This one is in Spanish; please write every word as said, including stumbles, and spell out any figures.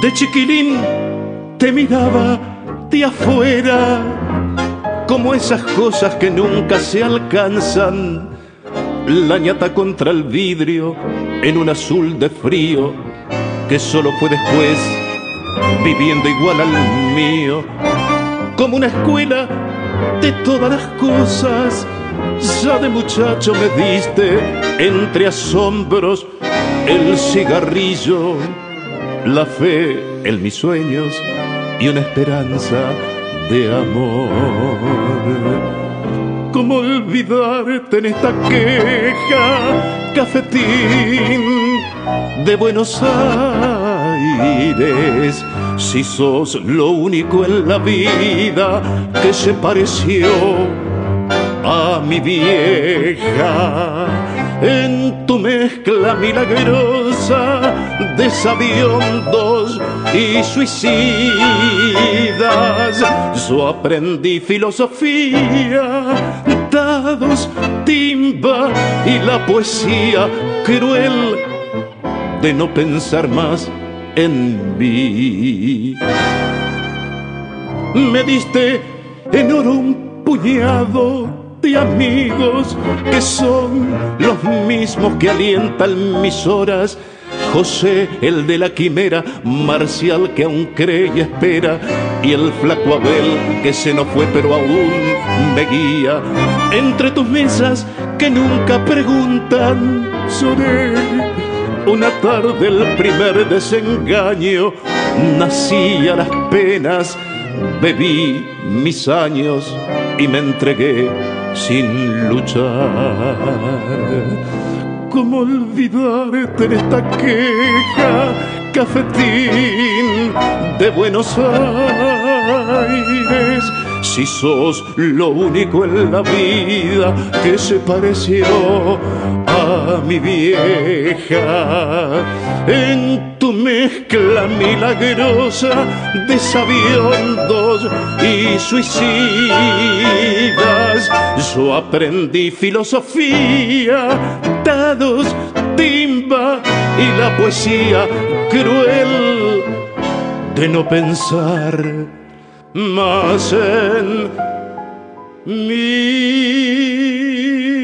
De chiquilín te miraba de afuera, como esas cosas que nunca se alcanzan. La ñata contra el vidrio en un azul de frío que solo fue después viviendo igual al mío. Como una escuela de todas las cosas, ya de muchacho me diste entre asombros el cigarrillo, la fe en mis sueños y una esperanza de amor. ¿Cómo olvidarte en esta queja, cafetín de Buenos Aires? Si sos lo único en la vida que se pareció a mi vieja, en tu mezcla milagrosa de sabiondos y suicidas, yo aprendí filosofía, dados, timba y la poesía cruel de no pensar más en mí. Me diste en oro un puñado de amigos que son los mismos que alientan mis horas. José, el de la quimera, Marcial, que aún cree y espera, y el flaco Abel, que se nos fue pero aún me guía. Entre tus mesas que nunca preguntan, lloré una tarde el primer desengaño. Nací a las penas, bebí mis años y me entregué sin luchar. ¿Cómo olvidarte en esta queja, cafetín de Buenos Aires? Si sos lo único en la vida que se pareció a mi vieja, en tu mezcla milagrosa de sabiondos y suicidas, yo aprendí filosofía, dados, timba y la poesía cruel de no pensar más en mí.